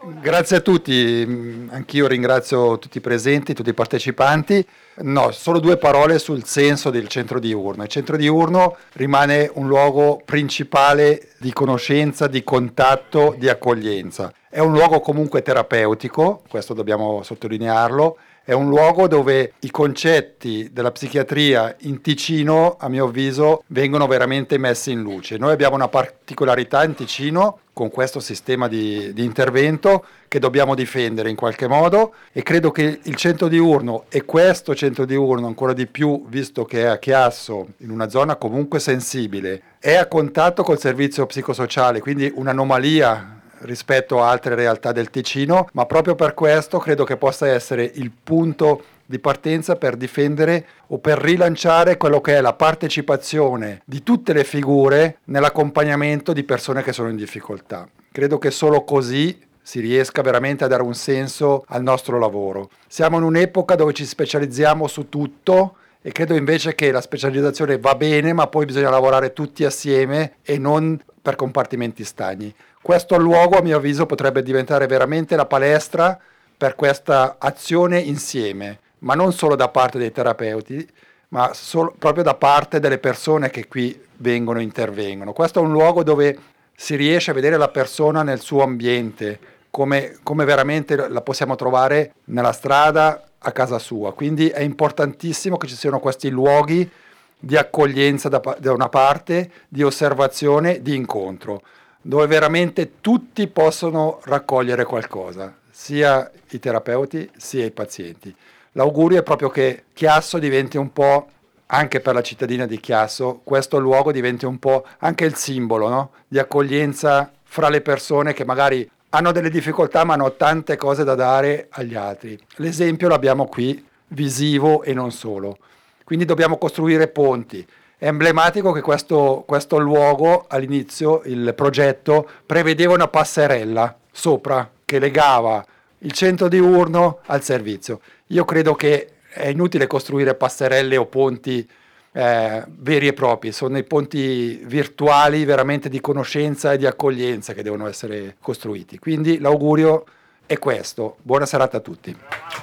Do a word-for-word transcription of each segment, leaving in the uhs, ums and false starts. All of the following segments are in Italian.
Grazie a tutti, anch'io ringrazio tutti i presenti, tutti i partecipanti. No, solo due parole sul senso del centro diurno. Il centro diurno rimane un luogo principale di conoscenza, di contatto, di accoglienza. È un luogo comunque terapeutico, questo dobbiamo sottolinearlo. È un luogo dove i concetti della psichiatria in Ticino, a mio avviso, vengono veramente messi in luce. Noi abbiamo una particolarità in Ticino con questo sistema di, di intervento che dobbiamo difendere in qualche modo, e credo che il centro diurno, e questo centro diurno ancora di più, visto che è a Chiasso, in una zona comunque sensibile, è a contatto col servizio psicosociale, quindi un'anomalia rispetto a altre realtà del Ticino, ma proprio per questo credo che possa essere il punto di partenza per difendere o per rilanciare quello che è la partecipazione di tutte le figure nell'accompagnamento di persone che sono in difficoltà. Credo che solo così si riesca veramente a dare un senso al nostro lavoro. Siamo in un'epoca dove ci specializziamo su tutto, e credo invece che la specializzazione va bene, ma poi bisogna lavorare tutti assieme e non per compartimenti stagni. Questo luogo, a mio avviso, potrebbe diventare veramente la palestra per questa azione insieme, ma non solo da parte dei terapeuti, ma solo, proprio da parte delle persone che qui vengono e intervengono. Questo è un luogo dove si riesce a vedere la persona nel suo ambiente, come, come veramente la possiamo trovare nella strada, a casa sua. Quindi è importantissimo che ci siano questi luoghi di accoglienza da, da una parte, di osservazione, di incontro, dove veramente tutti possono raccogliere qualcosa, sia i terapeuti sia i pazienti. L'augurio è proprio che Chiasso diventi un po', anche per la cittadina di Chiasso, questo luogo diventi un po' anche il simbolo, no? Di accoglienza fra le persone che magari hanno delle difficoltà ma hanno tante cose da dare agli altri. L'esempio l'abbiamo qui, visivo e non solo. Quindi dobbiamo costruire ponti. È emblematico che questo, questo luogo, all'inizio, il progetto, prevedeva una passerella sopra che legava il centro diurno al servizio. Io credo che è inutile costruire passerelle o ponti eh, veri e propri, sono i ponti virtuali veramente di conoscenza e di accoglienza che devono essere costruiti. Quindi l'augurio è questo. Buona serata a tutti.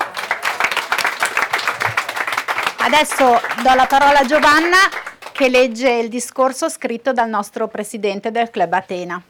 Adesso do la parola a Giovanna, che legge il discorso scritto dal nostro presidente del Club Atena.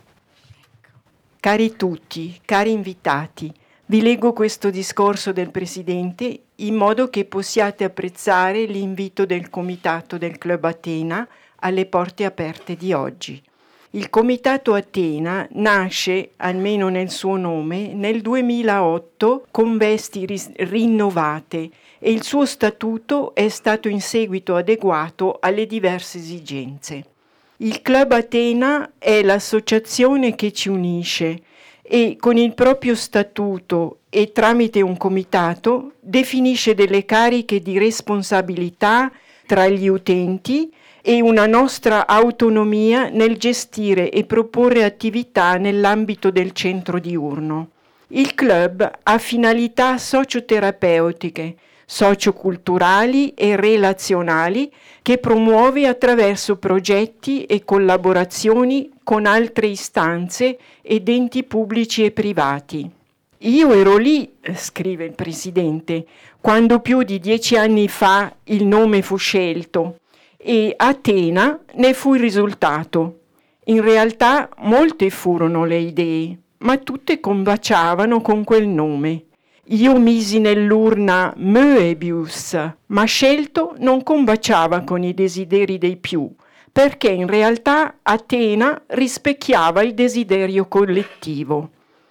Cari tutti, cari invitati, vi leggo questo discorso del Presidente in modo che possiate apprezzare l'invito del Comitato del Club Atena alle porte aperte di oggi. Il Comitato Atena nasce, almeno nel suo nome, nel duemilaotto con vesti ris- rinnovate e il suo statuto è stato in seguito adeguato alle diverse esigenze. Il Club Atena è l'associazione che ci unisce e con il proprio statuto e tramite un comitato definisce delle cariche di responsabilità tra gli utenti e una nostra autonomia nel gestire e proporre attività nell'ambito del centro diurno. Il club ha finalità socioterapeutiche, socioculturali e relazionali che promuove attraverso progetti e collaborazioni con altre istanze ed enti pubblici e privati. Io ero lì, scrive il Presidente, quando più di dieci anni fa il nome fu scelto e Atena ne fu il risultato. In realtà molte furono le idee, ma tutte combaciavano con quel nome. Io misi nell'urna Moebius, ma scelto non combaciava con i desideri dei più, perché in realtà Atena rispecchiava il desiderio collettivo.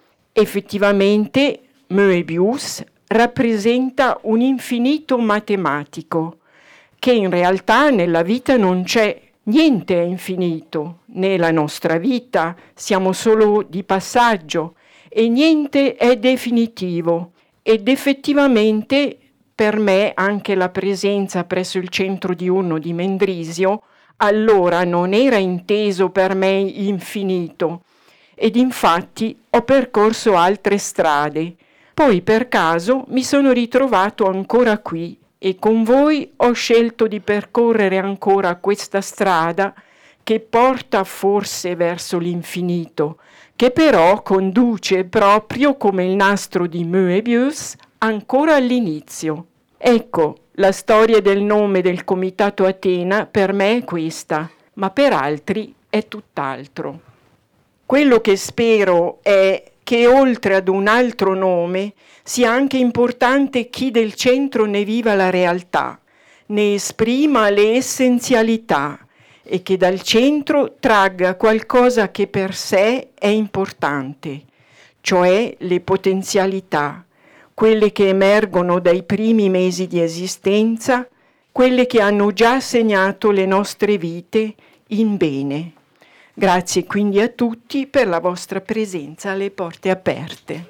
Effettivamente Moebius rappresenta un infinito matematico, che in realtà nella vita non c'è. Niente è infinito, né la nostra vita, siamo solo di passaggio, e niente è definitivo. Ed effettivamente per me anche la presenza presso il centro diurno di Mendrisio allora non era inteso per me infinito, ed infatti ho percorso altre strade. Poi per caso mi sono ritrovato ancora qui e con voi ho scelto di percorrere ancora questa strada che porta forse verso l'infinito, che però conduce proprio come il nastro di Möbius ancora all'inizio. Ecco, la storia del nome del Comitato Atena per me è questa, ma per altri è tutt'altro. Quello che spero è che oltre ad un altro nome sia anche importante chi del centro ne viva la realtà, ne esprima le essenzialità e che dal centro tragga qualcosa che per sé è importante, cioè le potenzialità, quelle che emergono dai primi mesi di esistenza, quelle che hanno già segnato le nostre vite in bene. Grazie quindi a tutti per la vostra presenza alle porte aperte.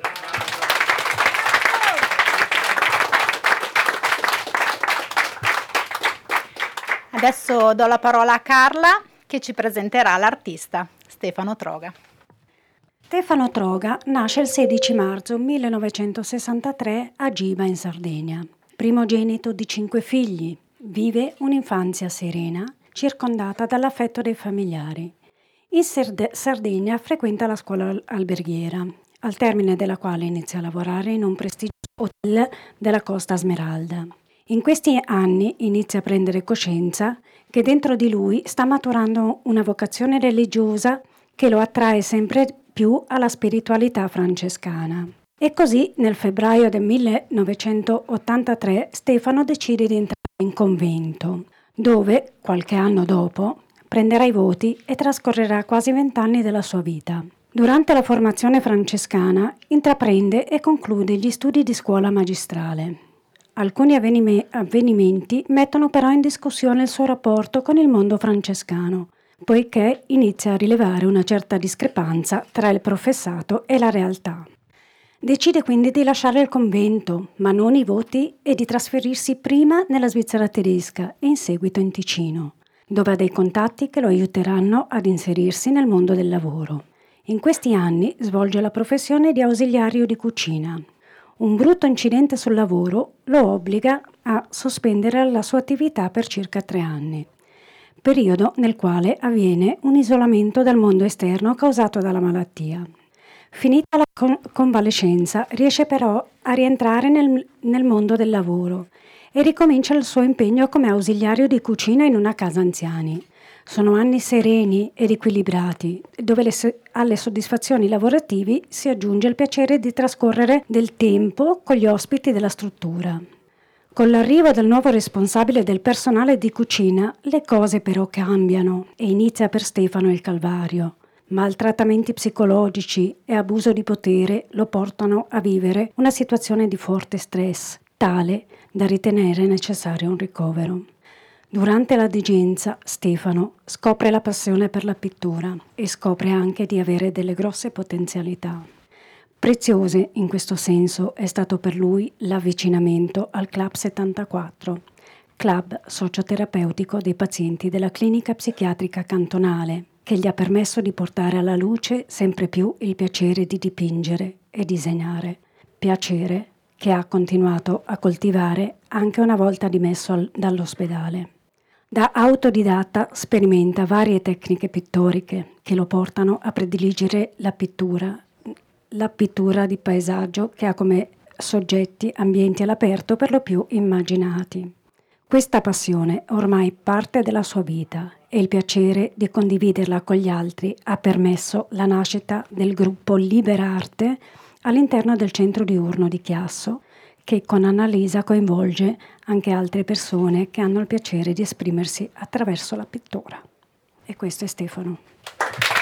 Adesso do la parola a Carla che ci presenterà l'artista Stefano Troga. Stefano Troga nasce il sedici marzo millenovecentosessantatré a Giba in Sardegna. Primogenito di cinque figli, vive un'infanzia serena, circondata dall'affetto dei familiari. In Sard- Sardegna frequenta la scuola alberghiera, al termine della quale inizia a lavorare in un prestigioso hotel della Costa Smeralda. In questi anni inizia a prendere coscienza che dentro di lui sta maturando una vocazione religiosa che lo attrae sempre più alla spiritualità francescana. E così nel febbraio del millenovecentottantatré Stefano decide di entrare in convento, dove, qualche anno dopo, prenderà i voti e trascorrerà quasi vent'anni della sua vita. Durante la formazione francescana intraprende e conclude gli studi di scuola magistrale. Alcuni avvenime- avvenimenti mettono però in discussione il suo rapporto con il mondo francescano, poiché inizia a rilevare una certa discrepanza tra il professato e la realtà. Decide quindi di lasciare il convento, ma non i voti, e di trasferirsi prima nella Svizzera tedesca e in seguito in Ticino, dove ha dei contatti che lo aiuteranno ad inserirsi nel mondo del lavoro. In questi anni svolge la professione di ausiliario di cucina. Un brutto incidente sul lavoro lo obbliga a sospendere la sua attività per circa tre anni, periodo nel quale avviene un isolamento dal mondo esterno causato dalla malattia. Finita la con- convalescenza, riesce però a rientrare nel, nel mondo del lavoro e ricomincia il suo impegno come ausiliario di cucina in una casa anziani. Sono anni sereni ed equilibrati, dove le so- alle soddisfazioni lavorativi si aggiunge il piacere di trascorrere del tempo con gli ospiti della struttura. Con l'arrivo del nuovo responsabile del personale di cucina, le cose però cambiano e inizia per Stefano il calvario. Maltrattamenti psicologici e abuso di potere lo portano a vivere una situazione di forte stress, tale da ritenere necessario un ricovero. Durante la degenza, Stefano scopre la passione per la pittura e scopre anche di avere delle grosse potenzialità. Preziose in questo senso è stato per lui l'avvicinamento al Club settantaquattro, club socioterapeutico dei pazienti della clinica psichiatrica cantonale, che gli ha permesso di portare alla luce sempre più il piacere di dipingere e disegnare, piacere che ha continuato a coltivare anche una volta dimesso al, dall'ospedale. Da autodidatta sperimenta varie tecniche pittoriche che lo portano a prediligere la pittura, la pittura di paesaggio che ha come soggetti ambienti all'aperto per lo più immaginati. Questa passione ormai parte della sua vita e il piacere di condividerla con gli altri ha permesso la nascita del gruppo Liberarte all'interno del centro diurno di Chiasso, che con Annalisa coinvolge anche altre persone che hanno il piacere di esprimersi attraverso la pittura. E questo è Stefano.